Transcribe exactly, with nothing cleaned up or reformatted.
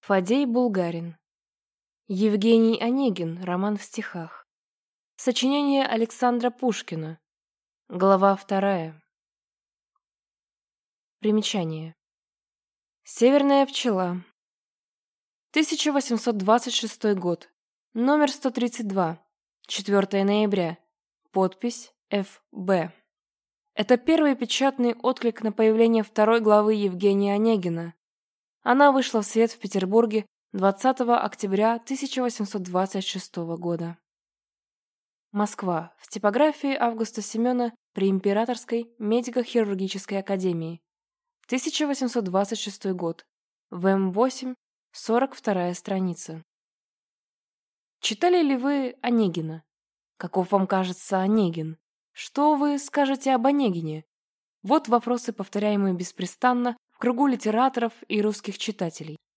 Фадей Булгарин. Евгений Онегин. Роман в стихах. Сочинение Александра Пушкина. Глава вторая. Примечание. Северная пчела. тысяча восемьсот двадцать шестой год. Номер сто тридцать два. четвёртое ноября. Подпись Ф Б. Это первый печатный отклик на появление второй главы Евгения Онегина. Она вышла в свет в Петербурге двадцатого октября тысяча восемьсот двадцать шестого года. Москва. В типографии Августа Семёна при Императорской медико-хирургической академии. тысяча восемьсот двадцать шестой год. В М восемь, сорок вторая страница. Читали ли вы Онегина? Каков вам кажется Онегин? Что вы скажете об Онегине? Вот вопросы, повторяемые беспрестанно в кругу литераторов и русских читателей.